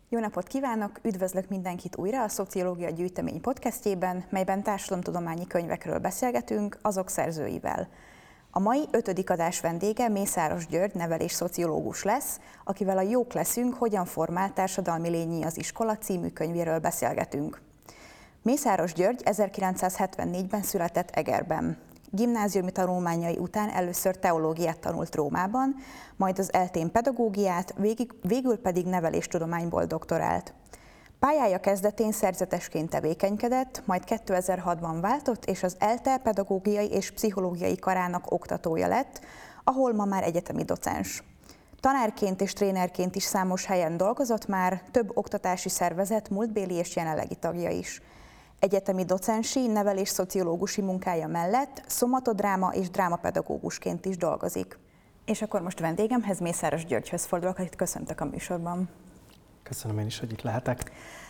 Jó napot kívánok! Üdvözlök mindenkit újra a Szociológia Gyűjtemény podcastjében, melyben társadalomtudományi könyvekről beszélgetünk azok szerzőivel. A mai 5. adás vendége Mészáros György nevelésszociológus lesz, akivel a Jók leszünk, hogyan formál társadalmi lényi az iskola című könyvéről beszélgetünk. Mészáros György 1974-ben született Egerben. Gimnáziumi tanulmányai után először teológiát tanult Rómában, majd az eltén pedagógiát, végül pedig neveléstudományból doktorált. Pályája kezdetén szerzetesként tevékenykedett, majd 2006-ban váltott, és az ELTE pedagógiai és pszichológiai karának oktatója lett, ahol ma már egyetemi docens. Tanárként és trénerként is számos helyen dolgozott már, több oktatási szervezet múltbéli és jelenlegi tagja is. Egyetemi docensi, nevelésszociológusi munkája mellett szomatodráma és drámapedagógusként is dolgozik. És akkor most vendégemhez, Mészáros Györgyhöz fordulok, akit köszöntök a műsorban. Köszönöm én is, hogy itt lehetek.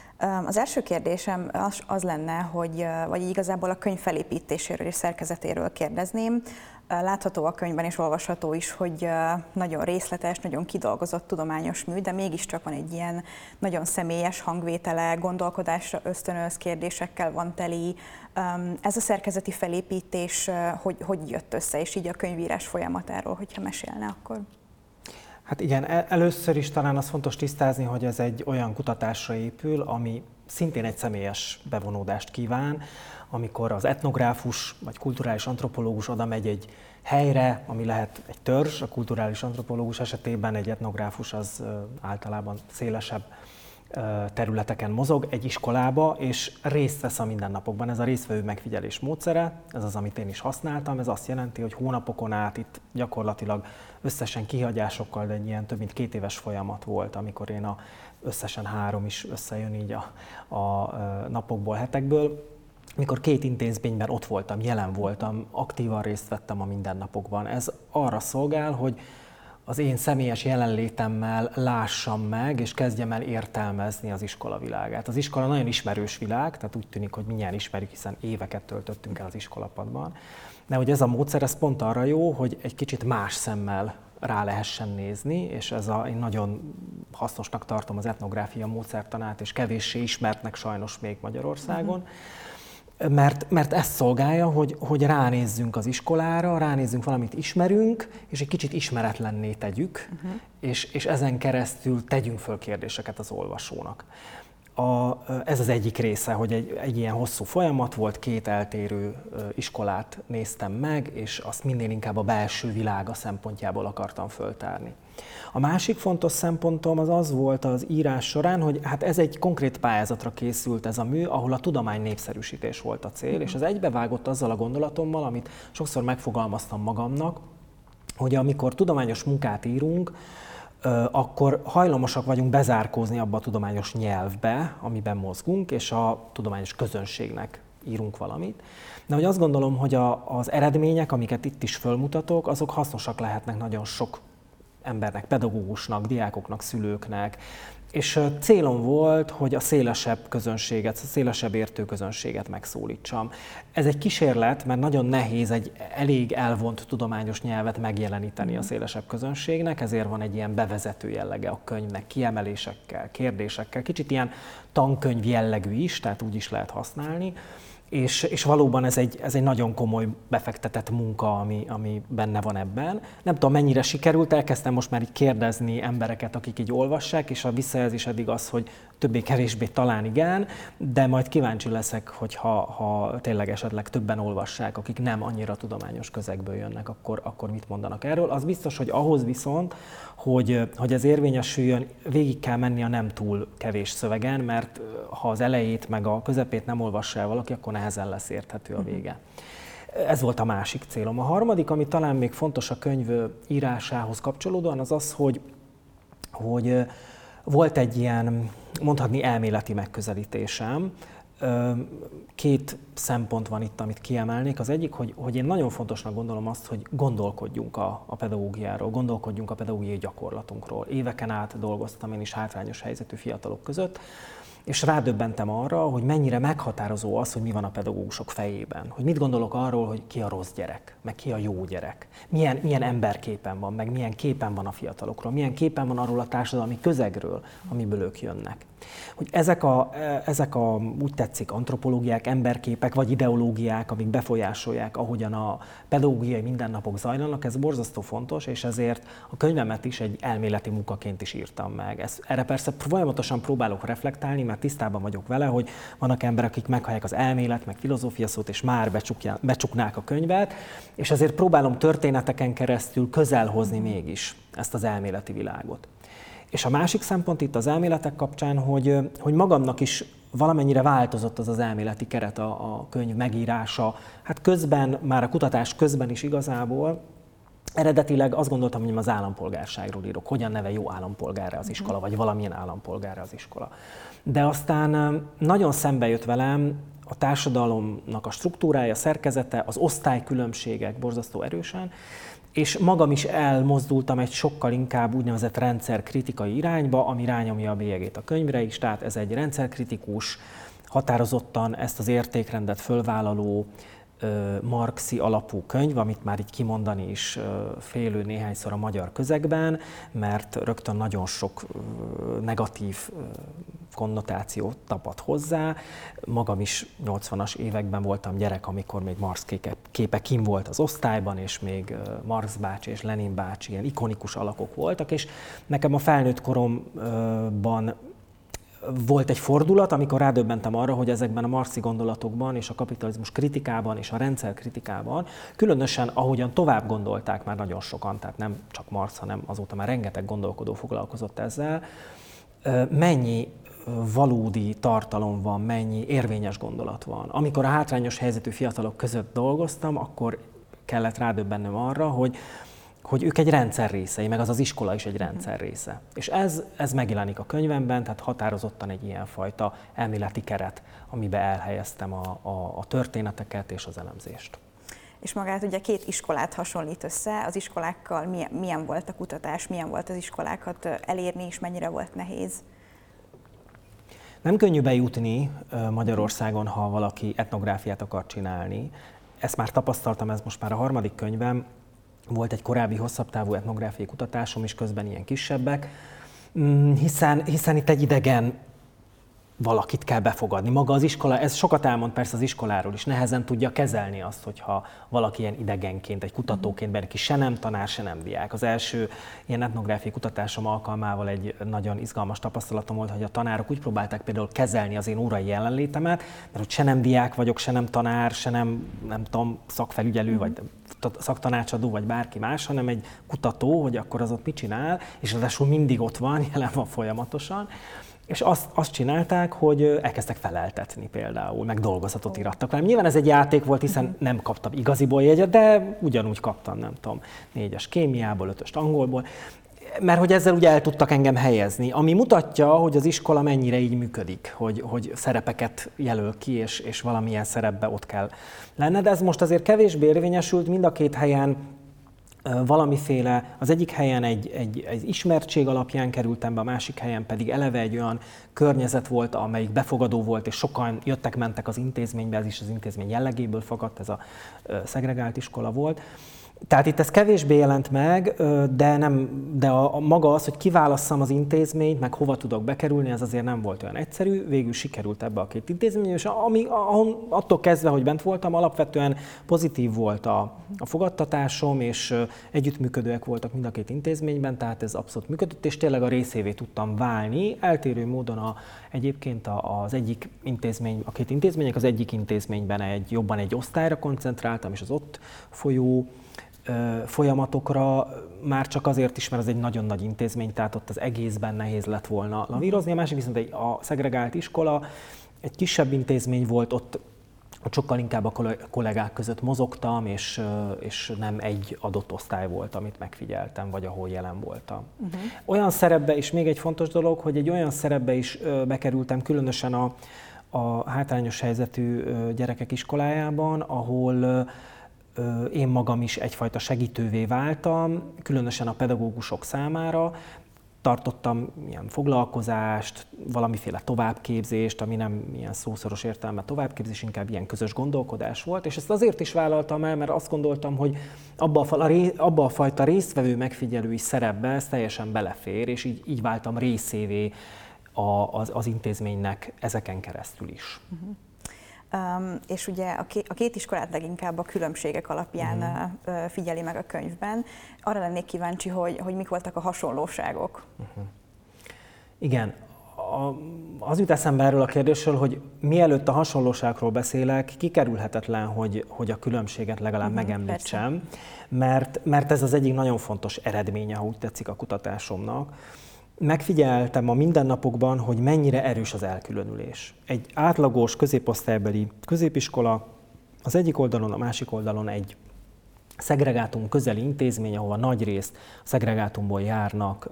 Az első kérdésem az lenne, vagy igazából a könyv felépítéséről és szerkezetéről kérdezném. Látható a könyvben és olvasható is, hogy nagyon részletes, nagyon kidolgozott tudományos mű, de mégiscsak van egy ilyen nagyon személyes hangvétele, gondolkodásra ösztönöz, kérdésekkel van teli. Ez a szerkezeti felépítés hogy jött össze, és így a könyvírás folyamatáról, hogyha mesélne akkor? Hát igen, először is talán az fontos tisztázni, hogy ez egy olyan kutatásra épül, ami szintén egy személyes bevonódást kíván, amikor az etnográfus vagy kulturális antropológus oda megy egy helyre, ami lehet egy törzs, a kulturális antropológus esetében egy etnográfus az általában szélesebb területeken mozog, egy iskolába, és részt vesz a mindennapokban. Ez a résztvevő megfigyelés módszere, ez az, amit én is használtam, ez azt jelenti, hogy hónapokon át itt gyakorlatilag összesen kihagyásokkal, de egy ilyen több mint 2 éves folyamat volt, amikor én összesen 3 is összejön így a napokból, hetekből, mikor 2 intézményben ott voltam, jelen voltam, aktívan részt vettem a mindennapokban. Ez arra szolgál, hogy az én személyes jelenlétemmel lássam meg, és kezdjem el értelmezni az iskola világát. Az iskola nagyon ismerős világ, tehát úgy tűnik, hogy mindjárt ismerjük, hiszen éveket töltöttünk el az iskolapadban. De hogy ez a módszer, ez pont arra jó, hogy egy kicsit más szemmel rá lehessen nézni, és én nagyon hasznosnak tartom az etnográfia módszertanát, és kevéssé ismertnek sajnos még Magyarországon. Mert ezt szolgálja, hogy ránézzünk az iskolára, ránézzünk valamit ismerünk, és egy kicsit ismeretlenné tegyük, és ezen keresztül tegyünk föl kérdéseket az olvasónak. Ez az egyik része, hogy egy ilyen hosszú folyamat volt, 2 eltérő iskolát néztem meg, és azt minél inkább a belső világa szempontjából akartam föltárni. A másik fontos szempontom az volt az írás során, hogy hát ez egy konkrét pályázatra készült ez a mű, ahol a tudomány népszerűsítés volt a cél, és ez egybevágott azzal a gondolatommal, amit sokszor megfogalmaztam magamnak, hogy amikor tudományos munkát írunk, akkor hajlamosak vagyunk bezárkózni abba a tudományos nyelvbe, amiben mozgunk, és a tudományos közönségnek írunk valamit. De hogy azt gondolom, hogy az eredmények, amiket itt is fölmutatok, azok hasznosak lehetnek nagyon sok embernek, pedagógusnak, diákoknak, szülőknek, és célom volt, hogy a szélesebb közönséget, a szélesebb értőközönséget megszólítsam. Ez egy kísérlet, mert nagyon nehéz egy elég elvont tudományos nyelvet megjeleníteni a szélesebb közönségnek, ezért van egy ilyen bevezető jellege a könyvnek, kiemelésekkel, kérdésekkel, kicsit ilyen tankönyv jellegű is, tehát úgy is lehet használni. És valóban ez egy nagyon komoly befektetett munka, ami benne van ebben. Nem tudom, mennyire sikerült, elkezdtem most már így kérdezni embereket, akik így olvassák, és a visszajelzés eddig az, hogy többé-kevésbé talán igen, de majd kíváncsi leszek, hogy ha tényleg esetleg többen olvassák, akik nem annyira tudományos közegből jönnek, akkor mit mondanak erről. Az biztos, hogy ahhoz viszont, hogy ez érvényesüljön, végig kell menni a nem túl kevés szövegen, mert ha az elejét meg a közepét nem olvassa el valaki, akkor nehezen lesz érthető a vége. Ez volt a másik célom. A harmadik, ami talán még fontos a könyv írásához kapcsolódóan, az az, hogy volt egy ilyen, mondhatni elméleti megközelítésem. 2 szempont van itt, amit kiemelnék. Az egyik, hogy én nagyon fontosnak gondolom azt, hogy gondolkodjunk a pedagógiáról, gondolkodjunk a pedagógiai gyakorlatunkról. Éveken át dolgoztam én is hátrányos helyzetű fiatalok között, és rádöbbentem arra, hogy mennyire meghatározó az, hogy mi van a pedagógusok fejében. Hogy mit gondolok arról, hogy ki a rossz gyerek, meg ki a jó gyerek. Milyen emberképen van, meg milyen képen van a fiatalokról, milyen képen van arról a társadalmi közegről, amiből ők jönnek. Hogy ezek a úgy tetszik, antropológiák, emberképek vagy ideológiák, amik befolyásolják, ahogyan a pedagógiai mindennapok zajlanak, ez borzasztó fontos, és ezért a könyvemet is egy elméleti munkaként is írtam meg. Erre persze folyamatosan próbálok reflektálni, mert tisztában vagyok vele, hogy vannak emberek, akik meghallják az elmélet, meg filozófia szót, és már becsuknák a könyvet, és ezért próbálom történeteken keresztül közel hozni mégis ezt az elméleti világot. És a másik szempont itt az elméletek kapcsán, hogy magamnak is valamennyire változott az elméleti keret a könyv megírása. Hát közben, már a kutatás közben is igazából, eredetileg azt gondoltam, hogy az állampolgárságról írok, hogyan neve jó állampolgárra az iskola, vagy valamilyen állampolgárra az iskola. De aztán nagyon szembe jött velem a társadalomnak a struktúrája, szerkezete, az osztálykülönbségek borzasztó erősen, és magam is elmozdultam egy sokkal inkább úgynevezett rendszerkritikai irányba, ami rányomja a bélyegét a könyvre is, tehát ez egy rendszerkritikus, határozottan ezt az értékrendet fölvállaló, marxi alapú könyv, amit már így kimondani is félő néhányszor a magyar közegben, mert rögtön nagyon sok negatív konnotációt tapad hozzá. Magam is 80-as években voltam gyerek, amikor még Marx képe kim volt az osztályban, és még Marx bácsi és Lenin bácsi ilyen ikonikus alakok voltak, és nekem a felnőtt koromban volt egy fordulat, amikor rádöbbentem arra, hogy ezekben a marxi gondolatokban és a kapitalizmus kritikában és a rendszer kritikában, különösen ahogyan tovább gondolták már nagyon sokan, tehát nem csak Marx, hanem azóta már rengeteg gondolkodó foglalkozott ezzel, mennyi valódi tartalom van, mennyi érvényes gondolat van. Amikor a hátrányos helyzetű fiatalok között dolgoztam, akkor kellett rádöbbennem arra, hogy ők egy rendszer részei, meg az iskola is egy rendszer része. És ez megjelenik a könyvemben, tehát határozottan egy ilyenfajta elméleti keret, amiben elhelyeztem a történeteket és az elemzést. És magát ugye két iskolát hasonlít össze, az iskolákkal milyen volt a kutatás, milyen volt az iskolákat elérni, és mennyire volt nehéz? Nem könnyű bejutni Magyarországon, ha valaki etnográfiát akar csinálni. Ezt már tapasztaltam, ez most már a harmadik könyvem. Volt egy korábbi hosszabb távú etnográfiai kutatásom is, közben ilyen kisebbek, hiszen itt egy idegen valakit kell befogadni. Maga az iskola, ez sokat elmond persze az iskoláról is, nehezen tudja kezelni azt, hogyha valaki ilyen idegenként, egy kutatóként benne, ki se nem tanár, se nem diák. Az első ilyen etnográfiai kutatásom alkalmával egy nagyon izgalmas tapasztalatom volt, hogy a tanárok úgy próbálták például kezelni az én órai jelenlétemet, mert hogy se nem diák vagyok, se nem tanár, se nem tudom, szakfelügyelő, vagy szaktanácsadó, vagy bárki más, hanem egy kutató, hogy akkor az ott mit csinál, és ráadásul mindig ott van, jelen van folyamatosan. És azt csinálták, hogy elkezdtek feleltetni például, meg dolgozatot írattak velem. Nyilván ez egy játék volt, hiszen nem kaptam igaziból jegyet, de ugyanúgy kaptam, nem tudom, 4-es kémiából, 5-öst angolból, mert hogy ezzel ugye el tudtak engem helyezni, ami mutatja, hogy az iskola mennyire így működik, hogy szerepeket jelöl ki, és valamilyen szerepbe ott kell lenne, de ez most azért kevésbé érvényesült, mind a két helyen valamiféle, az egyik helyen egy ismertség alapján kerültem be, a másik helyen pedig eleve egy olyan környezet volt, amelyik befogadó volt, és sokan jöttek-mentek az intézménybe, ez is az intézmény jellegéből fakadt, ez a szegregált iskola volt. Tehát itt ez kevésbé jelent meg, de a maga az, hogy kiválasszam az intézményt, meg hova tudok bekerülni, ez azért nem volt olyan egyszerű. Végül sikerült ebbe a két intézmény, és attól kezdve, hogy bent voltam, alapvetően pozitív volt a fogadtatásom, és együttműködőek voltak mind a két intézményben, tehát ez abszolút működött, és tényleg a részévé tudtam válni. Eltérő módon egyébként az egyik intézmény, a két intézmények, az egyik intézményben jobban egy osztályra koncentráltam, és az ott folyó folyamatokra, már csak azért is, mert ez egy nagyon nagy intézmény, tehát ott az egészben nehéz lett volna lavírozni. A másik viszont a szegregált iskola, egy kisebb intézmény volt, ott sokkal inkább a kollégák között mozogtam, és nem egy adott osztály volt, amit megfigyeltem, vagy ahol jelen voltam. Olyan szerepbe, és még egy fontos dolog, hogy egy olyan szerepbe is bekerültem, különösen a hátrányos helyzetű gyerekek iskolájában, ahol én magam is egyfajta segítővé váltam, különösen a pedagógusok számára. tartottam ilyen foglalkozást, valamiféle továbbképzést, ami nem ilyen szószoros értelemben továbbképzés, inkább ilyen közös gondolkodás volt, és ezt azért is vállaltam el, mert azt gondoltam, hogy abba a fajta résztvevő megfigyelői szerepbe ez teljesen belefér, és így váltam részévé az intézménynek ezeken keresztül is. És ugye a két iskolát leginkább a különbségek alapján figyeli meg a könyvben. Arra lennék kíváncsi, hogy mik voltak a hasonlóságok. Igen, az jut eszembe erről a kérdésről, hogy mielőtt a hasonlóságról beszélek, kikerülhetetlen, hogy a különbséget legalább megemlítsem, mert ez az egyik nagyon fontos eredménye, ha úgy tetszik, a kutatásomnak. Megfigyeltem a mindennapokban, hogy mennyire erős az elkülönülés. Egy átlagos középosztálybeli középiskola az egyik oldalon, a másik oldalon egy szegregátum közeli intézmény, ahova nagyrészt a szegregátumból járnak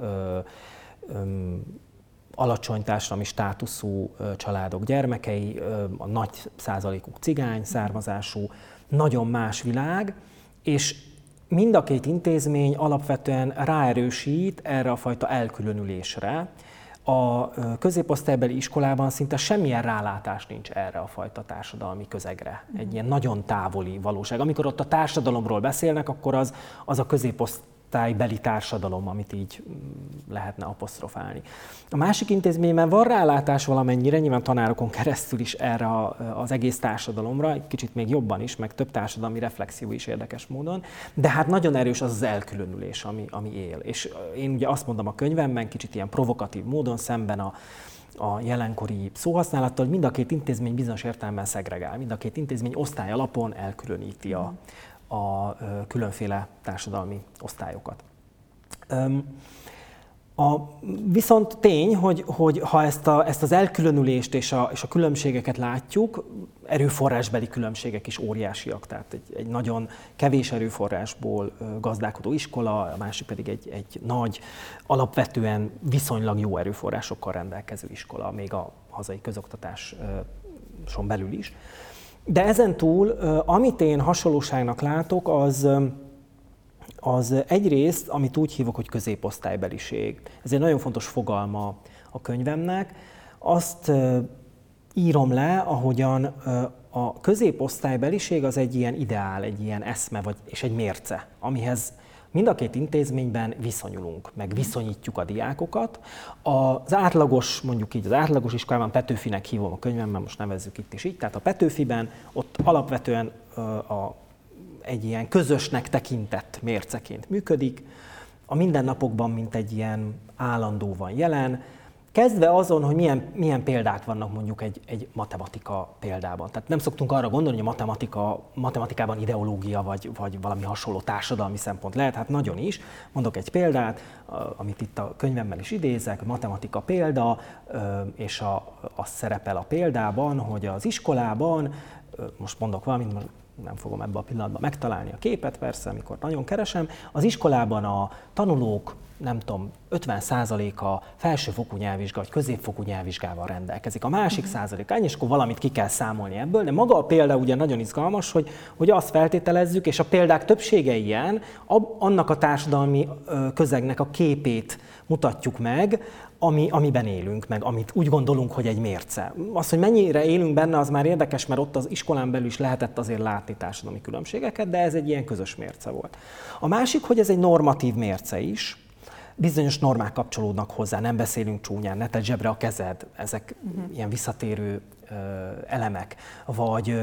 alacsony társadalmi státuszú családok gyermekei, a nagy százalékuk cigány származású, nagyon más világ, és mind a két intézmény alapvetően ráerősít erre a fajta elkülönülésre. A középosztálybeli iskolában szinte semmilyen rálátás nincs erre a fajta társadalmi közegre. Egy ilyen nagyon távoli valóság. Amikor ott a társadalomról beszélnek, akkor az a középosztálybeli társadalom, amit így lehetne apostrofálni. A másik intézményben van rálátás valamennyire, nyilván tanárokon keresztül is erre az egész társadalomra, egy kicsit még jobban is, meg több társadalmi reflexió is érdekes módon, de hát nagyon erős az elkülönülés, ami él. És én ugye azt mondom a könyvemben, kicsit ilyen provokatív módon szemben a jelenkori szóhasználattal, hogy mind a két intézmény bizonyos értelemben szegregál, mind a két intézmény osztály alapon elkülöníti a különféle társadalmi osztályokat. Viszont tény, hogy ha ezt az elkülönülést és a különbségeket látjuk, erőforrásbeli különbségek is óriásiak, tehát egy nagyon kevés erőforrásból gazdálkodó iskola, a másik pedig egy nagy, alapvetően viszonylag jó erőforrásokkal rendelkező iskola, még a hazai közoktatáson belül is. De ezen túl, amit én hasonlóságnak látok, az egyrészt, amit úgy hívok, hogy középosztálybeliség. Ez egy nagyon fontos fogalma a könyvemnek. Azt írom le, ahogyan a középosztálybeliség az egy ilyen ideál, egy ilyen eszme és egy mérce, amihez mind a két intézményben viszonyulunk, meg viszonyítjuk a diákokat. Az átlagos, mondjuk így az átlagos iskolában, Petőfinek hívom a könyvemben, most nevezzük itt is így, tehát a Petőfiben ott alapvetően egy ilyen közösnek tekintett mérceként működik, a mindennapokban mint egy ilyen állandóan jelen, kezdve azon, hogy milyen példák vannak mondjuk egy matematika példában. Tehát nem szoktunk arra gondolni, hogy a matematikában ideológia vagy valami hasonló társadalmi szempont lehet, hát nagyon is. Mondok egy példát, amit itt a könyvemben is idézek, matematika példa, és az szerepel a példában, hogy az iskolában, most mondok valamit, nem fogom ebben a pillanatban megtalálni a képet, persze, amikor nagyon keresem. Az iskolában a tanulók, nem tudom, 50%-a felsőfokú nyelvvizsga vagy középfokú nyelvvizsgával rendelkezik. A másik százalék, és akkor valamit ki kell számolni ebből, de maga a példa ugye nagyon izgalmas, hogy azt feltételezzük, és a példák többsége ilyen, annak a társadalmi közegnek a képét mutatjuk meg, amiben élünk, meg amit úgy gondolunk, hogy egy mérce. Az, hogy mennyire élünk benne, az már érdekes, mert ott az iskolán belül is lehetett azért látni társadalmi különbségeket, de ez egy ilyen közös mérce volt. A másik, hogy ez egy normatív mérce is, bizonyos normák kapcsolódnak hozzá, nem beszélünk csúnyán, ne tedd zsebre a kezed, ezek ilyen visszatérő elemek, vagy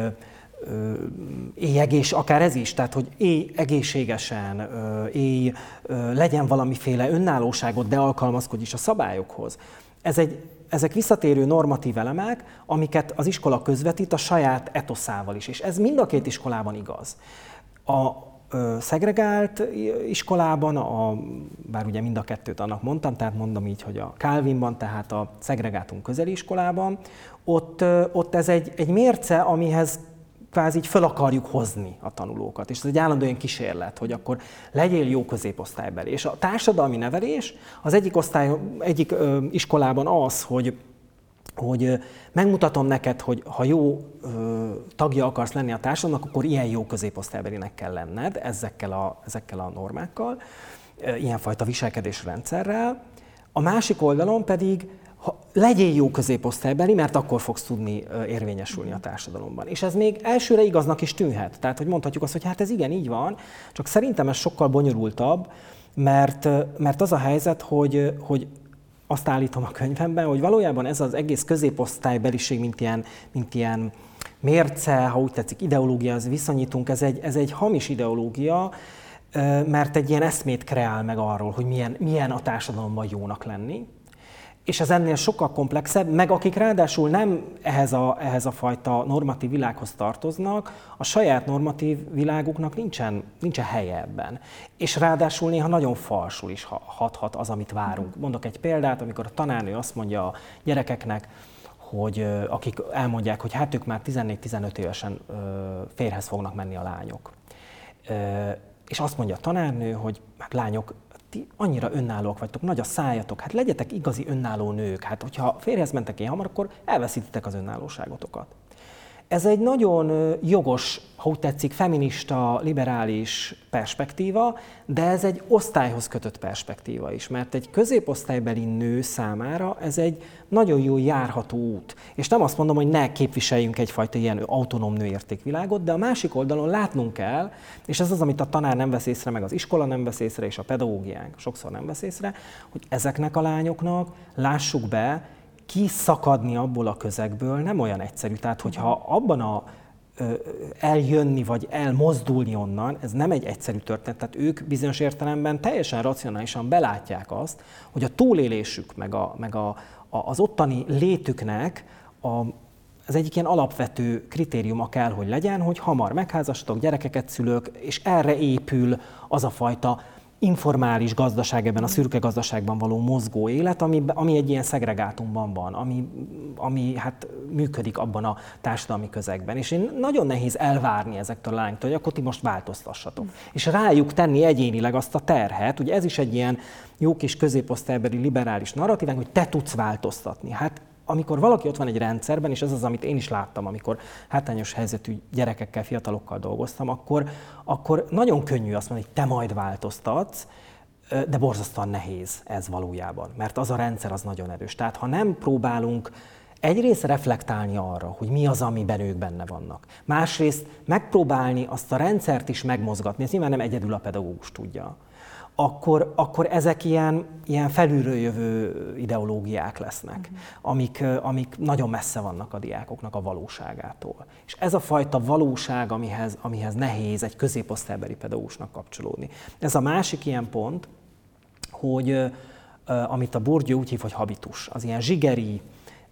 éj akár ez is, tehát hogy élj egészségesen, legyen valamiféle önállóságot, de alkalmazkodj is a szabályokhoz. Ezek visszatérő normatív elemek, amiket az iskola közvetít a saját etoszával is, és ez mind a két iskolában igaz. A szegregált iskolában, bár ugye mind a kettőt annak mondtam, tehát mondom így, hogy a Calvinban, tehát a szegregátum közeli iskolában, ott ez egy mérce, amihez kvázi így föl akarjuk hozni a tanulókat. És ez egy állandó olyan kísérlet, hogy akkor legyél jó középosztálybeli. És a társadalmi nevelés az egyik iskolában az, hogy megmutatom neked, hogy ha jó tagja akarsz lenni a társadalomnak, akkor ilyen jó középosztálybelinek kell lenned ezekkel a normákkal, ilyenfajta viselkedésrendszerrel. A másik oldalon pedig legyél jó középosztálybeli, mert akkor fogsz tudni érvényesülni a társadalomban. És ez még elsőre igaznak is tűnhet. Tehát, hogy mondhatjuk azt, hogy hát ez igen, így van, csak szerintem ez sokkal bonyolultabb, mert az a helyzet, hogy azt állítom a könyvemben, hogy valójában ez az egész középosztálybeliség, mint ilyen mérce, ha úgy tetszik, ideológiához viszonyítunk, ez egy hamis ideológia, mert egy ilyen eszmét kreál meg arról, hogy milyen a társadalomban jónak lenni. És ez ennél sokkal komplexebb, meg akik ráadásul nem ehhez a fajta normatív világhoz tartoznak, a saját normatív világuknak nincsen helye ebben. És ráadásul néha nagyon falsul is hathat az, amit várunk. Mondok egy példát, amikor a tanárnő azt mondja a gyerekeknek, hogy akik elmondják, hogy hát ők már 14-15 évesen férjhez fognak menni a lányok. És azt mondja a tanárnő, hogy hát lányok, ti annyira önállóak vagytok, nagy a szájatok, hát legyetek igazi önálló nők. Hát hogyha férjhez mentek ilyen hamar, akkor elveszítitek az önállóságotokat. Ez egy nagyon jogos, ha úgy tetszik, feminista, liberális perspektíva, de ez egy osztályhoz kötött perspektíva is, mert egy középosztálybeli nő számára ez egy nagyon jó járható út. És nem azt mondom, hogy ne képviseljünk egyfajta ilyen autonóm nőértékvilágot, de a másik oldalon látnunk kell, és ez az, amit a tanár nem vesz észre, meg az iskola nem vesz észre, és a pedagógiánk sokszor nem vesz észre, hogy ezeknek a lányoknak, lássuk be, kiszakadni abból a közegből nem olyan egyszerű. Tehát, hogyha abban eljönni vagy elmozdulni onnan, ez nem egy egyszerű történet. Tehát ők bizonyos értelemben teljesen racionálisan belátják azt, hogy a túlélésük, meg az ottani létüknek az egyik ilyen alapvető kritériuma kell, hogy legyen, hogy hamar megházasodok, gyerekeket szülök, és erre épül az a fajta informális gazdaság, ebben a szürke gazdaságban való mozgó élet, ami egy ilyen szegregátumban van, ami hát működik abban a társadalmi közegben. És nagyon nehéz elvárni ezektől a lányoktól, hogy akkor ti most változtassatok. És rájuk tenni egyénileg azt a terhet, ugye ez is egy ilyen jó kis középosztálybeli liberális narratívánk, hogy te tudsz változtatni. Hát amikor valaki ott van egy rendszerben, és ez az, amit én is láttam, amikor hátrányos helyzetű gyerekekkel, fiatalokkal dolgoztam, akkor nagyon könnyű azt mondani, hogy te majd változtatsz, de borzasztóan nehéz ez valójában, mert az a rendszer az nagyon erős. Tehát ha nem próbálunk egyrészt reflektálni arra, hogy mi az, amiben ők benne vannak, másrészt megpróbálni azt a rendszert is megmozgatni, ez nyilván nem egyedül a pedagógus tudja, akkor ezek ilyen felülről jövő ideológiák lesznek, amik nagyon messze vannak a diákoknak a valóságától. És ez a fajta valóság, amihez nehéz egy középosztálybeli pedagógusnak kapcsolódni. Ez a másik ilyen pont, hogy amit a Bourdieu úgy hív, hogy habitus, az ilyen zsigeri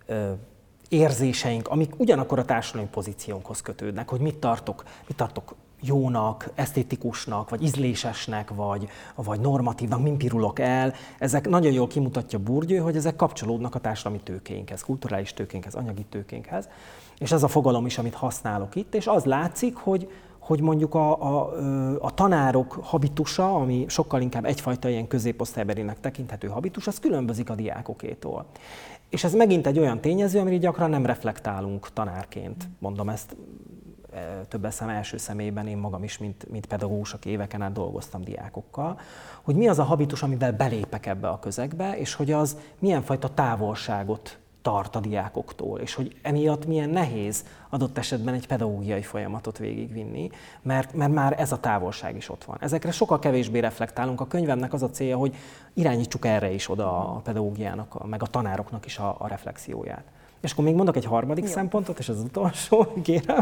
érzéseink, amik ugyanakkor a társadalmi pozíciónkhoz kötődnek, hogy mit tartok jónak, esztétikusnak, vagy ízlésesnek, vagy normatívnak, min pirulok el. Ezek nagyon jól kimutatja Bourdieu, hogy ezek kapcsolódnak a társadalmi tőkénkhez, kulturális tőkénkhez, anyagi tőkénkhez. És ez a fogalom is, amit használok itt, és az látszik, hogy mondjuk a tanárok habitusa, ami sokkal inkább egyfajta ilyen középosztálybelinek tekinthető habitus, az különbözik a diákokétól. És ez megint egy olyan tényező, amire gyakran nem reflektálunk tanárként. Mondom ezt többes szám első személyben, én magam is, mint pedagógus, aki éveken át dolgoztam diákokkal, hogy mi az a habitus, amivel belépek ebbe a közegbe, és hogy az milyen fajta távolságot tart a diákoktól, és hogy emiatt milyen nehéz adott esetben egy pedagógiai folyamatot végigvinni, mert már ez a távolság is ott van. Ezekre sokkal kevésbé reflektálunk. A könyvemnek az a célja, hogy irányítsuk erre is oda a pedagógiának, meg a tanároknak is a reflexióját. És akkor még mondok egy harmadik szempontot, és az utolsó, kérem,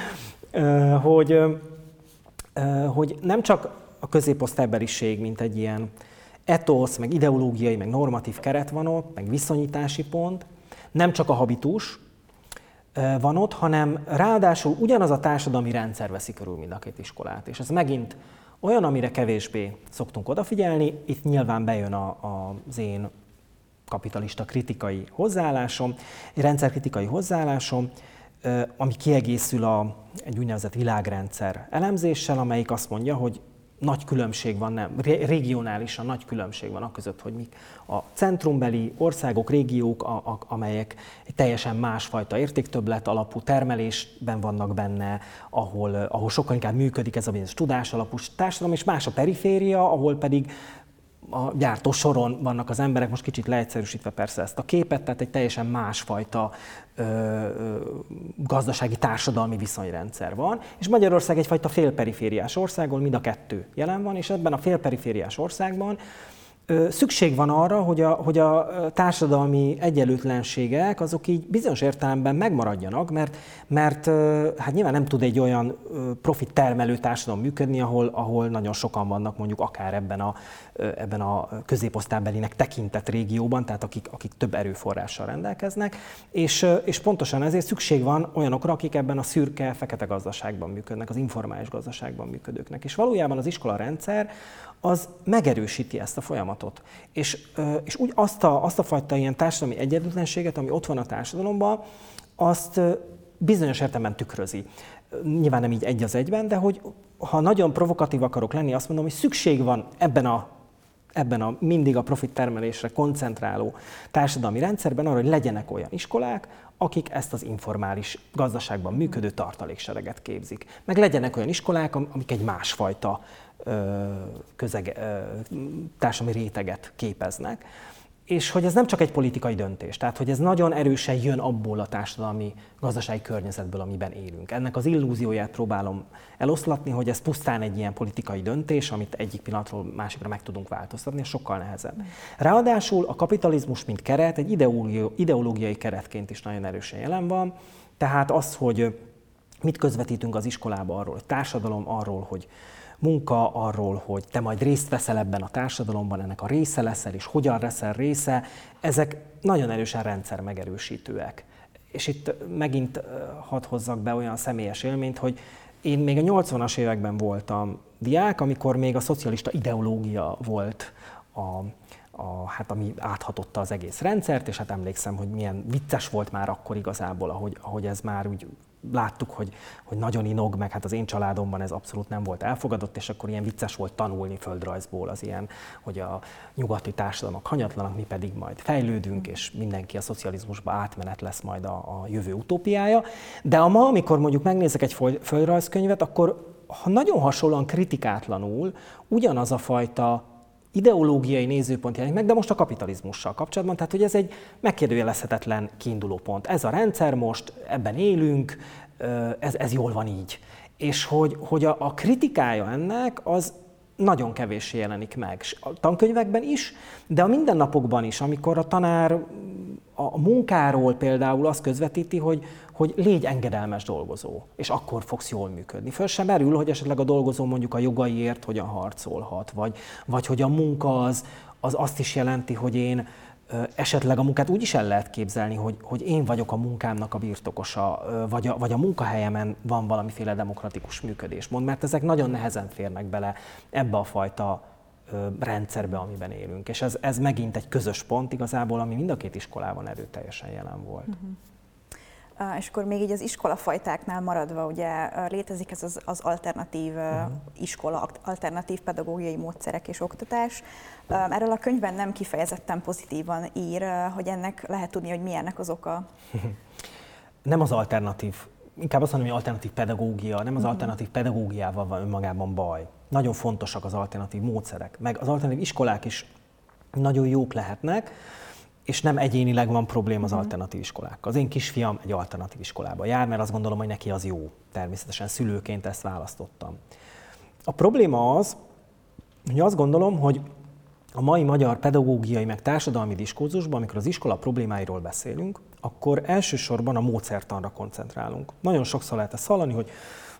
hogy nem csak a középosztálybeliség, mint egy ilyen etosz, meg ideológiai, meg normatív keret van ott, meg viszonyítási pont, nem csak a habitus van ott, hanem ráadásul ugyanaz a társadalmi rendszer veszi körül mind a két iskolát. És ez megint olyan, amire kevésbé szoktunk odafigyelni, itt nyilván bejön az én kapitalista kritikai hozzáállásom, egy rendszerkritikai hozzáállásom, ami kiegészül egy úgynevezett világrendszer elemzéssel, amelyik azt mondja, hogy nagy különbség van, regionálisan nagy különbség van aközött, hogy mik a centrumbeli országok, régiók, amelyek egy teljesen másfajta értéktöbblet alapú termelésben vannak benne, ahol sokkal inkább működik ez a bizonyos tudás alapú társadalom, és más a periféria, ahol pedig a gyártó soron vannak az emberek, most kicsit leegyszerűsítve persze ezt a képet, tehát egy teljesen másfajta gazdasági, társadalmi viszonyrendszer van, és Magyarország egyfajta félperifériás ország, ahol mind a kettő jelen van, és ebben a félperifériás országban szükség van arra, hogy a társadalmi egyenlőtlenségek azok így bizonyos értelemben megmaradjanak, mert hát nyilván nem tud egy olyan profit termelő társadalom működni, ahol nagyon sokan vannak mondjuk akár ebben a középosztálybelinek tekintett régióban, tehát akik több erőforrással rendelkeznek, és pontosan ezért szükség van olyanokra, akik ebben a szürke, fekete gazdaságban működnek, az informális gazdaságban működőknek. És valójában az iskolarendszer az megerősíti ezt a folyamatot. És úgy azt a fajta ilyen társadalmi egyenlőtlenséget, ami ott van a társadalomban, azt bizonyos értelemben tükrözi. Nyilván nem így egy az egyben, de hogy ha nagyon provokatív akarok lenni, azt mondom, hogy szükség van ebben a mindig a profit termelésre koncentráló társadalmi rendszerben arra, hogy legyenek olyan iskolák, akik ezt az informális gazdaságban működő tartaléksereget képzik. Meg legyenek olyan iskolák, amik egy másfajta társadalmi réteget képeznek, és hogy ez nem csak egy politikai döntés, tehát hogy ez nagyon erősen jön abból a társadalmi, gazdasági környezetből, amiben élünk. Ennek az illúzióját próbálom eloszlatni, hogy ez pusztán egy ilyen politikai döntés, amit egyik pillanatról másikra meg tudunk változtatni, és sokkal nehezebb. Ráadásul a kapitalizmus, mint keret, egy ideológiai keretként is nagyon erősen jelen van, tehát az, hogy mit közvetítünk az iskolába arról, hogy társadalom, arról, hogy munka, arról, hogy te majd részt veszel ebben a társadalomban, ennek a része leszel, és hogyan leszel része, ezek nagyon erősen rendszer megerősítőek. És itt megint hadd hozzak be olyan személyes élményt, hogy én még a 80-as években voltam diák, amikor még a szocialista ideológia volt hát ami áthatotta az egész rendszert, és hát emlékszem, hogy milyen vicces volt már akkor igazából, ahogy ez már úgy láttuk, hogy nagyon inog, meg hát az én családomban ez abszolút nem volt elfogadott, és akkor ilyen vicces volt tanulni földrajzból az ilyen, hogy a nyugati társadalmak hanyatlanak, mi pedig majd fejlődünk, és mindenki a szocializmusba átmenet lesz majd a jövő utópiája. De ma, amikor mondjuk megnézek egy földrajzkönyvet, akkor ha nagyon hasonlóan kritikátlanul ugyanaz a fajta ideológiai nézőpont jelenik meg, de most a kapitalizmussal kapcsolatban, tehát hogy ez egy megkérdőjelezhetetlen kiinduló pont. Ez a rendszer most, ebben élünk, ez jól van így. És hogy a kritikája ennek az nagyon kevéssé jelenik meg. A tankönyvekben is, de a mindennapokban is, amikor a tanár a munkáról például azt közvetíti, hogy légy engedelmes dolgozó, és akkor fogsz jól működni. Föl sem merül, hogy esetleg a dolgozó mondjuk a jogaiért hogyan harcolhat, vagy hogy a munka az azt is jelenti, hogy én esetleg a munkát úgy is el lehet képzelni, hogy én vagyok a munkámnak a birtokosa, vagy a munkahelyemen van valamiféle demokratikus működésmód, mert ezek nagyon nehezen férnek bele ebbe a fajta rendszerbe, amiben élünk. És ez megint egy közös pont igazából, ami mind a két iskolában erőteljesen jelen volt. És akkor még így az iskolafajtáknál maradva, ugye létezik ez az alternatív iskola, alternatív pedagógiai módszerek és oktatás. Erről a könyvben nem kifejezetten pozitívan ír, hogy ennek lehet tudni, hogy mi ennek az oka. Nem az alternatív, inkább azt mondom, hogy alternatív pedagógia, nem az alternatív pedagógiával van önmagában baj. Nagyon fontosak az alternatív módszerek, meg az alternatív iskolák is nagyon jók lehetnek, és nem egyénileg van probléma az alternatív iskolákkal. Az én kisfiam egy alternatív iskolába jár, mert azt gondolom, hogy neki az jó. Természetesen szülőként ezt választottam. A probléma az, hogy azt gondolom, hogy a mai magyar pedagógiai meg társadalmi diskurzusban, amikor az iskola problémáiról beszélünk, akkor elsősorban a módszertanra koncentrálunk. Nagyon sokszor lehet ezt hallani, hogy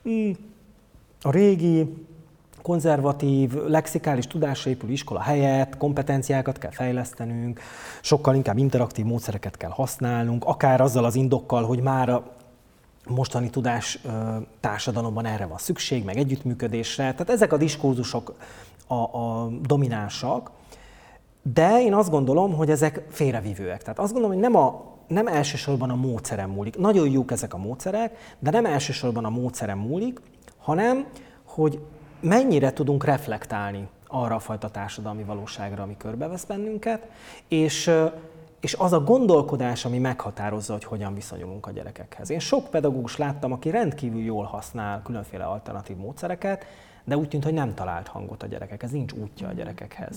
a régi, konzervatív, lexikális tudásra épülő iskola helyett kompetenciákat kell fejlesztenünk, sokkal inkább interaktív módszereket kell használnunk, akár azzal az indokkal, hogy már a mostani tudás társadalomban erre van szükség, meg együttműködésre. Tehát ezek a diskurzusok a dominánsak, de én azt gondolom, hogy ezek félrevívőek. Tehát azt gondolom, hogy nem elsősorban a módszeren múlik. Nagyon jók ezek a módszerek, de nem elsősorban a módszeren múlik, hanem hogy mennyire tudunk reflektálni arra a fajta társadalmi valóságra, ami körbevesz bennünket, és az a gondolkodás, ami meghatározza, hogy hogyan viszonyulunk a gyerekekhez. Én sok pedagógus láttam, aki rendkívül jól használ különféle alternatív módszereket, de úgy tűnt, hogy nem talált hangot a gyerekekhez, nincs útja a gyerekekhez.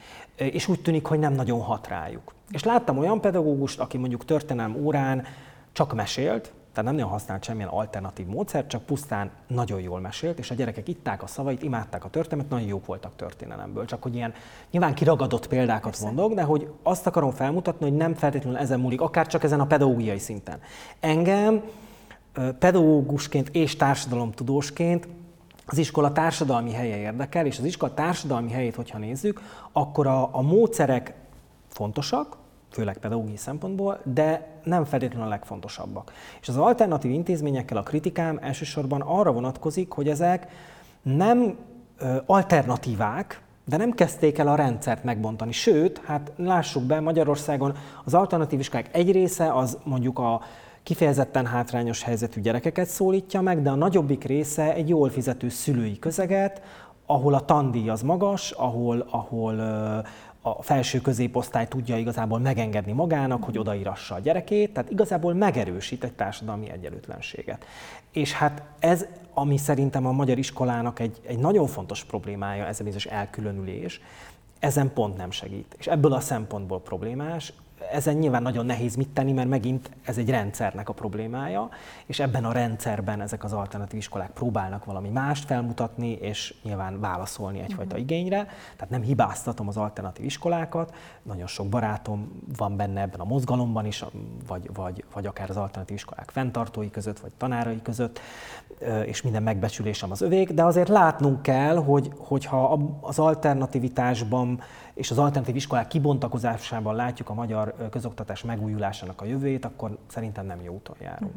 És úgy tűnik, hogy nem nagyon hat rájuk. És láttam olyan pedagógust, aki mondjuk történelem órán csak mesélt, tehát nem nagyon használt semmilyen alternatív módszert, csak pusztán nagyon jól mesélt, és a gyerekek itták a szavait, imádták a történetet, nagyon jók voltak történelemből. Csak hogy ilyen nyilván kiragadott példákat mondok, de hogy azt akarom felmutatni, hogy nem feltétlenül ezen múlik, akár csak ezen a pedagógiai szinten. Engem pedagógusként és társadalomtudósként az iskola társadalmi helye érdekel, és az iskola társadalmi helyét, hogyha nézzük, akkor a módszerek fontosak, főleg pedagógiai szempontból, de nem feltétlenül a legfontosabbak. És az alternatív intézményekkel a kritikám elsősorban arra vonatkozik, hogy ezek nem alternatívák, de nem kezdték el a rendszert megbontani. Sőt, hát lássuk be, Magyarországon az alternatív iskolák egy része az mondjuk a kifejezetten hátrányos helyzetű gyerekeket szólítja meg, de a nagyobbik része egy jól fizető szülői közeget, ahol a tandíj az magas, ahol a felső középosztály tudja igazából megengedni magának, hogy odaírassa a gyerekét, tehát igazából megerősít egy társadalmi egyenlőtlenséget. És hát ez, ami szerintem a magyar iskolának egy nagyon fontos problémája, ez a bizonyos elkülönülés, ezen pont nem segít. És ebből a szempontból problémás. Ezen nyilván nagyon nehéz mit tenni, mert megint ez egy rendszernek a problémája, és ebben a rendszerben ezek az alternatív iskolák próbálnak valami mást felmutatni, és nyilván válaszolni egyfajta igényre. Tehát nem hibáztatom az alternatív iskolákat, nagyon sok barátom van benne ebben a mozgalomban is, vagy akár az alternatív iskolák fenntartói között, vagy tanárai között, és minden megbecsülésem az övék, de azért látnunk kell, hogyha az alternativitásban és az alternatív iskolák kibontakozásában látjuk a magyar közoktatás megújulásának a jövőjét, akkor szerintem nem jó úton járunk.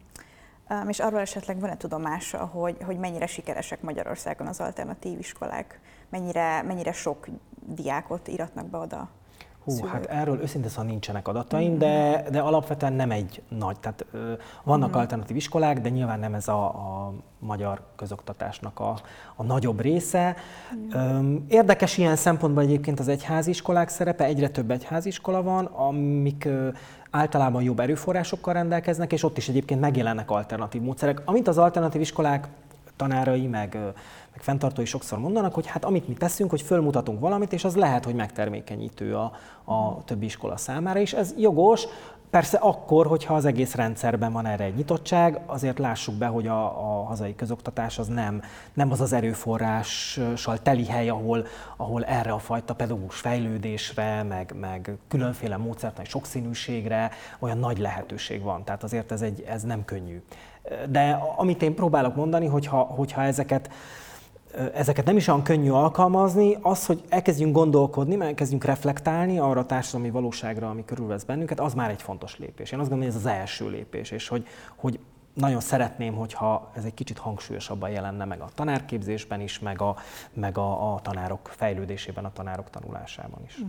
És arról esetleg van-e tudomása, hogy mennyire sikeresek Magyarországon az alternatív iskolák? Mennyire sok diákot íratnak be oda? Hát erről őszintén szóval nincsenek adataim, de alapvetően nem egy nagy, tehát vannak alternatív iskolák, de nyilván nem ez a magyar közoktatásnak a nagyobb része. Érdekes ilyen szempontból egyébként az egyházi iskolák szerepe, egyre több egyházi iskola van, amik általában jobb erőforrásokkal rendelkeznek, és ott is egyébként megjelennek alternatív módszerek, amit az alternatív iskolák tanárai, meg fenntartói sokszor mondanak, hogy hát amit mi teszünk, hogy fölmutatunk valamit, és az lehet, hogy megtermékenyítő a többi iskola számára, és ez jogos. Persze akkor, hogyha az egész rendszerben van erre egy nyitottság, azért lássuk be, hogy a hazai közoktatás az nem az az erőforrással teli hely, ahol erre a fajta pedagógus fejlődésre, meg különféle módszertani sokszínűségre olyan nagy lehetőség van. Tehát azért ez nem könnyű. De amit én próbálok mondani, hogyha ezeket nem is olyan könnyű alkalmazni, az, hogy elkezdjünk gondolkodni, elkezdjünk reflektálni arra a társadalmi valóságra, ami körülvesz bennünket, az már egy fontos lépés. Én azt gondolom, hogy ez az első lépés, és hogy nagyon szeretném, hogyha ez egy kicsit hangsúlyosabban jelenne meg a tanárképzésben is, meg a tanárok fejlődésében, a tanárok tanulásában is.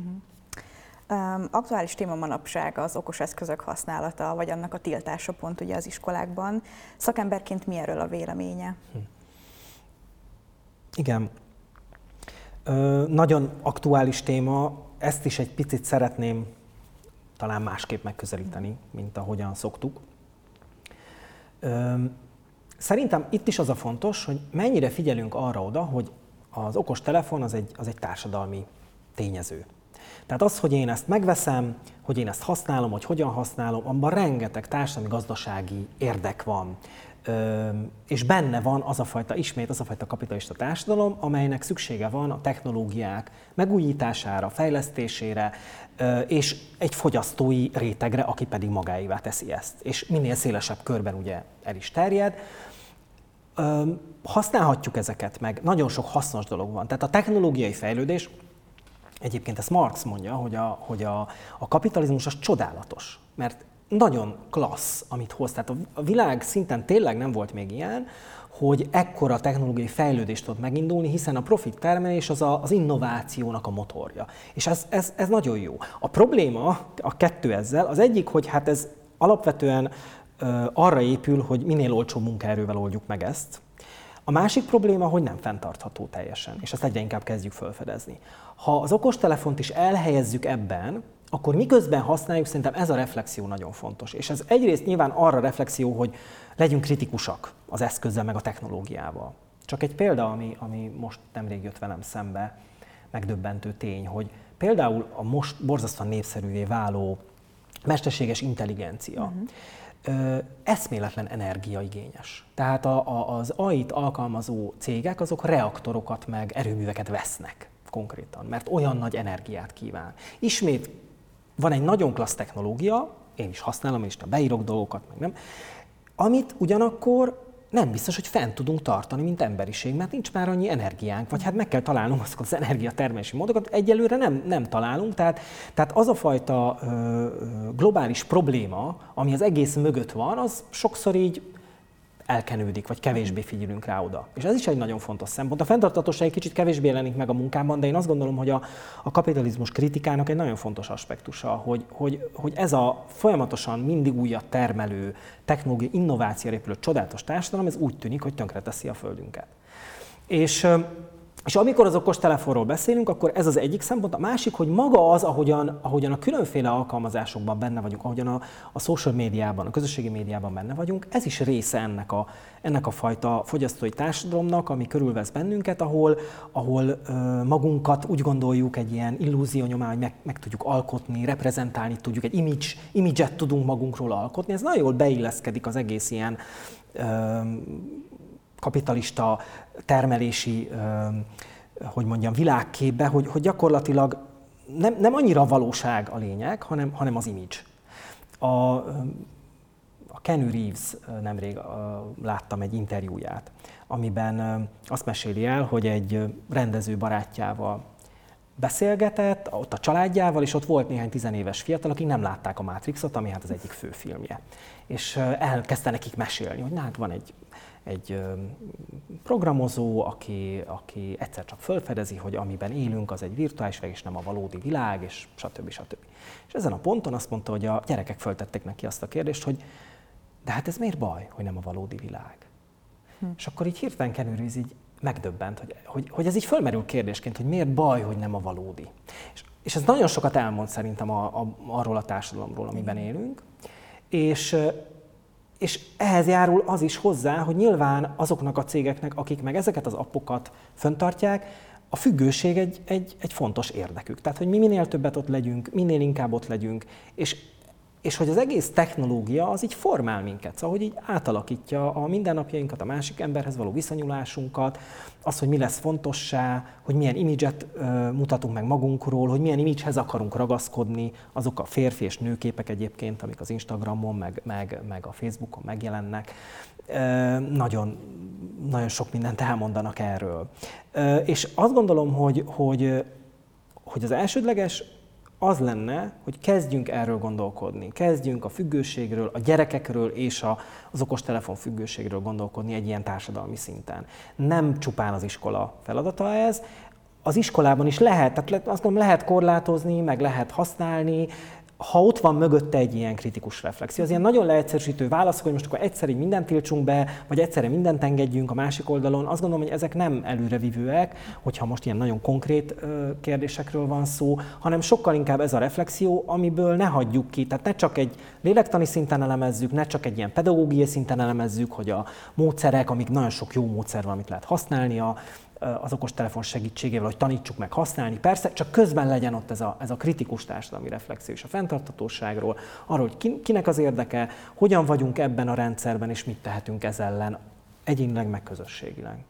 Aktuális téma manapság az okos eszközök használata, vagy annak a tiltása pont ugye az iskolákban. Szakemberként mi erről a véleménye? Igen. Nagyon aktuális téma, ezt is egy picit szeretném talán másképp megközelíteni, mint ahogyan szoktuk. Szerintem itt is az a fontos, hogy mennyire figyelünk arra oda, hogy az okostelefon az egy társadalmi tényező. Tehát az, hogy én ezt megveszem, hogy én ezt használom, hogy hogyan használom, abban rengeteg társadalmi gazdasági érdek van. És benne van az a fajta kapitalista társadalom, amelynek szüksége van a technológiák megújítására, fejlesztésére, és egy fogyasztói rétegre, aki pedig magáévá teszi ezt. És minél szélesebb körben ugye el is terjed. Használhatjuk ezeket meg, nagyon sok hasznos dolog van. Tehát a technológiai fejlődés, egyébként ezt Marx mondja, hogy a kapitalizmus az csodálatos, mert nagyon klassz, amit hoz. Tehát a világ szinten tényleg nem volt még ilyen, hogy ekkora technológiai fejlődést tud megindulni, hiszen a profit termelés az innovációnak a motorja. És ez nagyon jó. A probléma, a kettő ezzel, az egyik, hogy hát ez alapvetően arra épül, hogy minél olcsóbb munkaerővel oldjuk meg ezt. A másik probléma, hogy nem fenntartható teljesen, és ezt egyre inkább kezdjük felfedezni. Ha az okostelefont is elhelyezzük ebben, akkor miközben használjuk, szerintem ez a reflexió nagyon fontos. És ez egyrészt nyilván arra reflexió, hogy legyünk kritikusak az eszközzel meg a technológiával. Csak egy példa, ami most nemrég jött velem szembe, megdöbbentő tény, hogy például a most borzasztóan népszerűvé váló mesterséges intelligencia eszméletlen energiaigényes. Tehát az AI-t alkalmazó cégek azok reaktorokat meg erőműveket vesznek konkrétan, mert olyan nagy energiát kíván. Ismét van egy nagyon klassz technológia, én is használom, és beírok dolgokat, meg nem, amit ugyanakkor nem biztos, hogy fent tudunk tartani, mint emberiség, mert nincs már annyi energiánk, vagy hát meg kell találnunk azokat az energiatermelési módokat, egyelőre nem találunk, tehát az a fajta globális probléma, ami az egész mögött van, az sokszor így elkenődik, vagy kevésbé figyelünk rá oda. És ez is egy nagyon fontos szempont. A fenntarthatóság egy kicsit kevésbé jelenik meg a munkámban, de én azt gondolom, hogy a kapitalizmus kritikának egy nagyon fontos aspektusa, hogy ez a folyamatosan mindig újat termelő, technológiai innovációra épülő csodálatos társadalom, ez úgy tűnik, hogy tönkreteszi a földünket. És amikor az okostelefonról beszélünk, akkor ez az egyik szempont. A másik, hogy maga az, ahogyan a különféle alkalmazásokban benne vagyunk, ahogyan a social médiában, a közösségi médiában benne vagyunk, ez is része ennek a fajta fogyasztói társadalomnak, ami körülvesz bennünket, ahol magunkat úgy gondoljuk egy ilyen illúzió nyomán, hogy meg tudjuk alkotni, reprezentálni tudjuk, egy image-et tudunk magunkról alkotni. Ez nagyon jól beilleszkedik az egész ilyen kapitalista termelési, világképbe, hogy gyakorlatilag nem annyira a valóság a lényeg, hanem az image. A Keanu Reeves nemrég láttam egy interjúját, amiben azt meséli el, hogy egy rendező barátjával beszélgetett, ott a családjával, és ott volt néhány tizenéves fiatal, akik nem látták a Matrixot, ami hát az egyik fő filmje. És elkezdte nekik mesélni, hogy hát van egy programozó, aki egyszer csak felfedezi, hogy amiben élünk, az egy virtuális világ, és nem a valódi világ, és stb. És ezen a ponton azt mondta, hogy a gyerekek föltették neki azt a kérdést, hogy de hát ez miért baj, hogy nem a valódi világ? És akkor így hirtelen Keanu Reeves így megdöbbent, hogy ez így fölmerül kérdésként, hogy miért baj, hogy nem a valódi. És ez nagyon sokat elmond szerintem arról a társadalomról, amiben élünk, és ehhez járul az is hozzá, hogy nyilván azoknak a cégeknek, akik meg ezeket az appokat fenntartják, a függőség egy fontos érdekük. Tehát, hogy mi minél többet ott legyünk, minél inkább ott legyünk, és hogy az egész technológia az így formál minket, szóval hogy így átalakítja a mindennapjainkat, a másik emberhez való viszonyulásunkat, az, hogy mi lesz fontossá, hogy milyen imidzset mutatunk meg magunkról, hogy milyen imidzshez akarunk ragaszkodni, azok a férfi és nőképek egyébként, amik az Instagramon, meg a Facebookon megjelennek. Nagyon sok mindent elmondanak erről. És azt gondolom, hogy az elsődleges az lenne, hogy kezdjünk erről gondolkodni, kezdjünk a függőségről, a gyerekekről és az okostelefon függőségről gondolkodni egy ilyen társadalmi szinten. Nem csupán az iskola feladata ez, az iskolában is lehet, tehát azt gondolom, lehet korlátozni, meg lehet használni, ha ott van mögötte egy ilyen kritikus reflexió. Az ilyen nagyon leegyszerűsítő válaszok, hogy most akkor egyszer így mindent tiltsunk be, vagy egyszerre mindent engedjünk a másik oldalon, azt gondolom, hogy ezek nem előrevívőek, hogyha most ilyen nagyon konkrét kérdésekről van szó, hanem sokkal inkább ez a reflexió, amiből ne hagyjuk ki, tehát ne csak egy lélektani szinten elemezzük, ne csak egy ilyen pedagógiai szinten elemezzük, hogy a módszerek, amik nagyon sok jó módszer van, amit lehet használni az okostelefon segítségével, hogy tanítsuk meg használni. Persze, csak közben legyen ott ez a kritikus társadalmi reflexió és a fenntarthatóságról, arról, hogy kinek az érdeke, hogyan vagyunk ebben a rendszerben, és mit tehetünk ez ellen, egyénileg, meg közösségileg.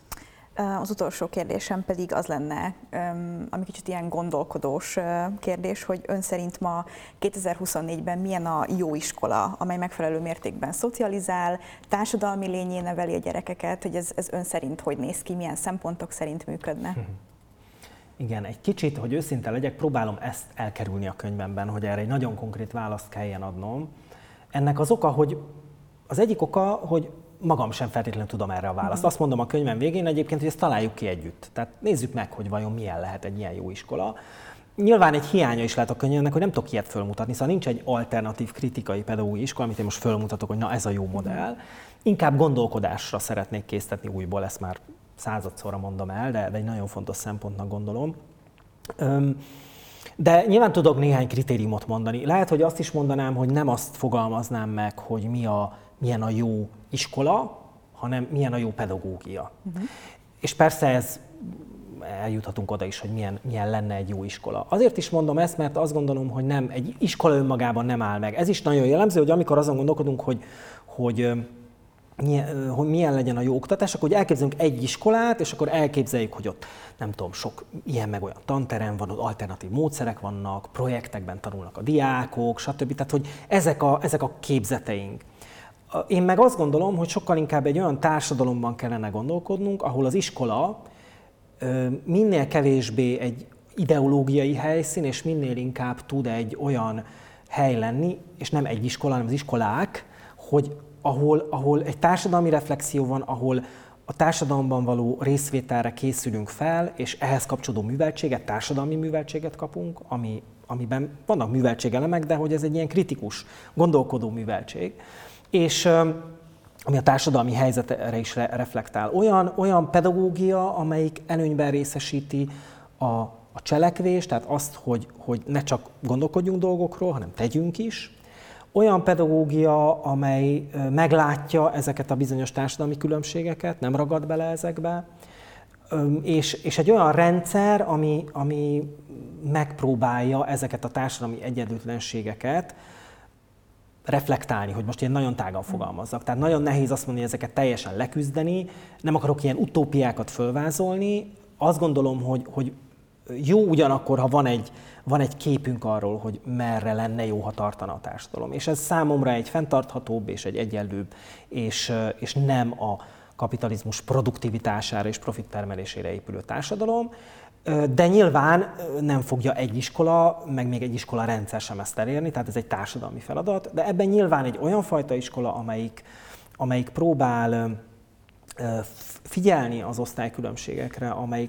Az utolsó kérdésem pedig az lenne, ami kicsit ilyen gondolkodós kérdés, hogy ön szerint ma 2024-ben milyen a jó iskola, amely megfelelő mértékben szocializál, társadalmi lényé neveli a gyerekeket, hogy ez ön szerint hogy néz ki, milyen szempontok szerint működne? Igen, egy kicsit, hogy őszinte legyek, próbálom ezt elkerülni a könyvemben, hogy erre egy nagyon konkrét választ kelljen adnom. Ennek az oka, az egyik oka, hogy magam sem feltétlenül tudom erre a választ. Azt mondom a könyvem végén egyébként, hogy ezt találjuk ki együtt. Tehát nézzük meg, hogy vajon milyen lehet egy ilyen jó iskola. Nyilván egy hiánya is lehet a könyvemnek, hogy nem tudok ilyet fölmutatni, szóval nincs egy alternatív kritikai pedagógiai iskola, amit én most fölmutatok, hogy na ez a jó modell. Inkább gondolkodásra szeretnék késztetni újból, ezt már századszorra mondom el, de egy nagyon fontos szempontnak gondolom. De nyilván tudok néhány kritériumot mondani. Lehet, hogy azt is mondanám, hogy nem azt fogalmaznám meg, hogy milyen a jó iskola, hanem milyen a jó pedagógia. És persze ez eljuthatunk oda is, hogy milyen lenne egy jó iskola. Azért is mondom ezt, mert azt gondolom, hogy nem, egy iskola önmagában nem áll meg. Ez is nagyon jellemző, hogy amikor azon gondolkodunk, hogy milyen legyen a jó oktatás, akkor elképzelünk egy iskolát, és akkor elképzeljük, hogy ott nem tudom, sok ilyen meg olyan tanterem van, ott alternatív módszerek vannak, projektekben tanulnak a diákok, stb. Tehát, hogy ezek a képzeteink. Én meg azt gondolom, hogy sokkal inkább egy olyan társadalomban kellene gondolkodnunk, ahol az iskola minél kevésbé egy ideológiai helyszín, és minél inkább tud egy olyan hely lenni, és nem egy iskola, hanem az iskolák, hogy ahol egy társadalmi reflexió van, ahol a társadalomban való részvételre készülünk fel, és ehhez kapcsolódó műveltséget, társadalmi műveltséget kapunk, amiben vannak műveltségelemek, de hogy ez egy ilyen kritikus, gondolkodó műveltség, és ami a társadalmi helyzetre is reflektál. Olyan pedagógia, amelyik előnyben részesíti a cselekvést, tehát azt, hogy ne csak gondolkodjunk dolgokról, hanem tegyünk is. Olyan pedagógia, amely meglátja ezeket a bizonyos társadalmi különbségeket, nem ragad bele ezekbe, és egy olyan rendszer, ami megpróbálja ezeket a társadalmi egyenlőtlenségeket reflektálni, hogy most én nagyon tágan fogalmazzak. Tehát nagyon nehéz azt mondani, hogy ezeket teljesen leküzdeni, nem akarok ilyen utópiákat fölvázolni. Azt gondolom, hogy jó ugyanakkor, ha van egy képünk arról, hogy merre lenne jó, ha tartana a társadalom. És ez számomra egy fenntarthatóbb és egy egyenlőbb, és nem a kapitalizmus produktivitására és profittermelésére épülő társadalom. De nyilván nem fogja egy iskola, meg még egy iskola rendszer sem ezt elérni, tehát ez egy társadalmi feladat, de ebben nyilván egy olyan fajta iskola, amelyik próbál figyelni az osztálykülönbségekre, amelyik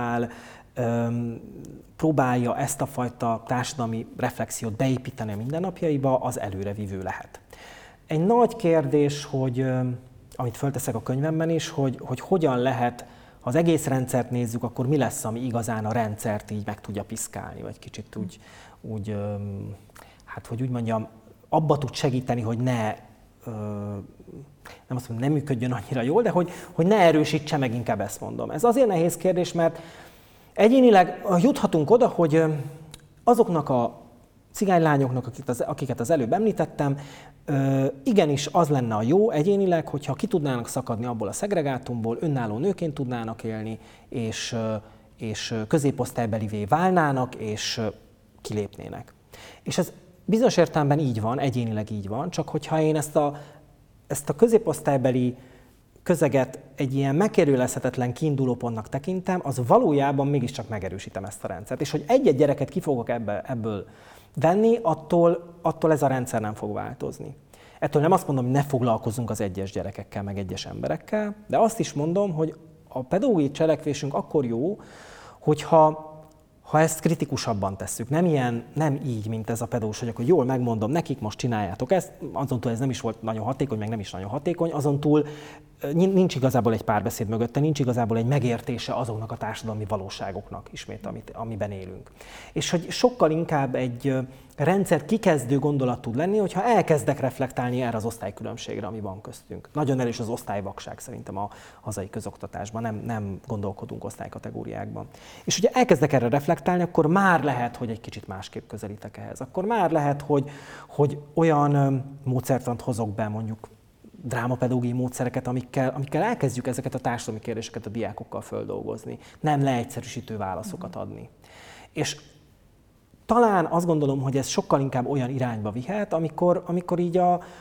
próbálja ezt a fajta társadalmi reflexiót beépíteni a mindennapjaiba, az előrevívő lehet. Egy nagy kérdés, amit fölteszek a könyvemben is, hogy hogyan lehet, ha az egész rendszert nézzük, akkor mi lesz, ami igazán a rendszert így meg tudja piszkálni, vagy kicsit úgy hát hogy úgy mondjam, abba tud segíteni, hogy nem azt mondom, nem működjön annyira jól, de hogy ne erősítse meg, inkább ezt mondom. Ez azért nehéz kérdés, mert egyénileg juthatunk oda, hogy azoknak a cigánylányoknak, akiket az előbb említettem, igenis az lenne a jó egyénileg, hogyha ki tudnának szakadni abból a szegregátumból, önálló nőként tudnának élni, és középosztálybelivé válnának, és kilépnének. És ez bizonyos értelemben így van, egyénileg így van, csak hogyha én ezt a középosztálybeli közeget egy ilyen megkérdőjelezhetetlen kiindulópontnak tekintem, az valójában mégiscsak megerősítem ezt a rendszert. És hogy egy-egy gyereket ki fogok ebből venni, attól ez a rendszer nem fog változni. Ettől nem azt mondom, hogy ne foglalkozzunk az egyes gyerekekkel, meg egyes emberekkel, de azt is mondom, hogy a pedagógiai cselekvésünk akkor jó, hogyha ezt kritikusabban tesszük. Nem így, mint ez a pedagógus, hogy akkor jól megmondom nekik, most csináljátok ezt, azon túl ez nem is volt nagyon hatékony, meg nem is nagyon hatékony, azon túl nincs igazából egy párbeszéd mögötte, nincs igazából egy megértése azoknak a társadalmi valóságoknak ismét, amiben élünk. És hogy sokkal inkább egy rendszer kikezdő gondolat tud lenni, hogyha elkezdek reflektálni erre az osztálykülönbségre, ami van köztünk. Nagyon erős az osztályvakság szerintem a hazai közoktatásban, nem gondolkodunk osztálykategóriákban. És ugye elkezdek erre reflektálni, akkor már lehet, hogy egy kicsit másképp közelítek ehhez. Akkor már lehet, hogy olyan módszertant hozok be, mondjuk drámapedagógiai módszereket, amikkel elkezdjük ezeket a társadalmi kérdéseket a diákokkal földolgozni, nem leegyszerűsítő válaszokat adni. És talán azt gondolom, hogy ez sokkal inkább olyan irányba vihet, amikor így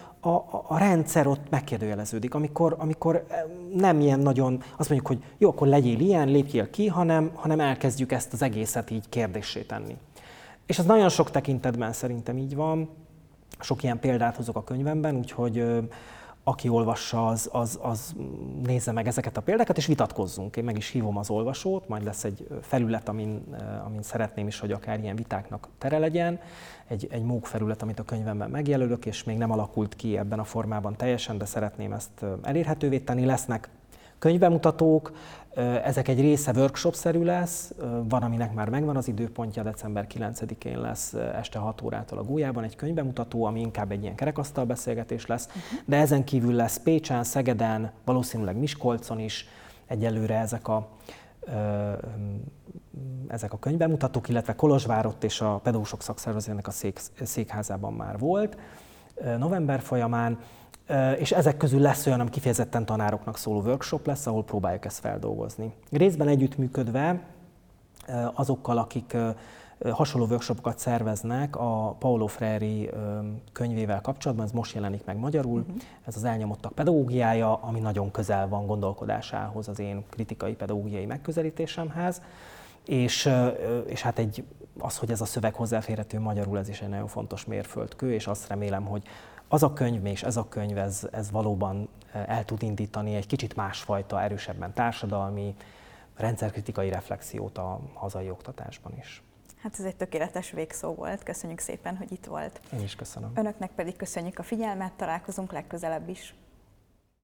a rendszer ott megkérdőjeleződik, amikor nem ilyen nagyon, azt mondjuk, hogy jó, akkor legyél ilyen, lépjél ki, hanem elkezdjük ezt az egészet így kérdéssé tenni. És ez nagyon sok tekintetben szerintem így van, sok ilyen példát hozok a könyvemben, úgyhogy aki olvassa, az nézze meg ezeket a példákat, és vitatkozzunk. Én meg is hívom az olvasót, majd lesz egy felület, amin szeretném is, hogy akár ilyen vitáknak tere legyen. Egy MOOC felület, amit a könyvemben megjelölök, és még nem alakult ki ebben a formában teljesen, de szeretném ezt elérhetővé tenni. Lesznek könyvbemutatók, ezek egy része workshop-szerű lesz, van, aminek már megvan az időpontja, december 9-én lesz este 6 órától a Gólyában egy könyvbemutató, ami inkább egy ilyen kerekasztal beszélgetés lesz, de ezen kívül lesz Pécsen, Szegeden, valószínűleg Miskolcon is, egyelőre ezek a ezek a könyvbemutatók, illetve Kolozsvár és a Pedagógusok Szakszervezetének a székházában már volt november folyamán, és ezek közül lesz olyan, ami kifejezetten tanároknak szóló workshop lesz, ahol próbáljuk ezt feldolgozni. Részben együttműködve azokkal, akik hasonló workshopokat szerveznek a Paulo Freire könyvével kapcsolatban, ez most jelenik meg magyarul, ez az elnyomottak pedagógiája, ami nagyon közel van gondolkodásához, az én kritikai pedagógiai megközelítésemhez, és hát az, hogy ez a szöveg hozzáférhető magyarul, ez is egy nagyon fontos mérföldkő, és azt remélem, hogy az a könyv és ez a könyv, ez valóban el tud indítani egy kicsit másfajta, erősebben társadalmi, rendszerkritikai reflexiót a hazai oktatásban is. Hát ez egy tökéletes végszó volt. Köszönjük szépen, hogy itt volt. Én is köszönöm. Önöknek pedig köszönjük a figyelmet, találkozunk legközelebb is.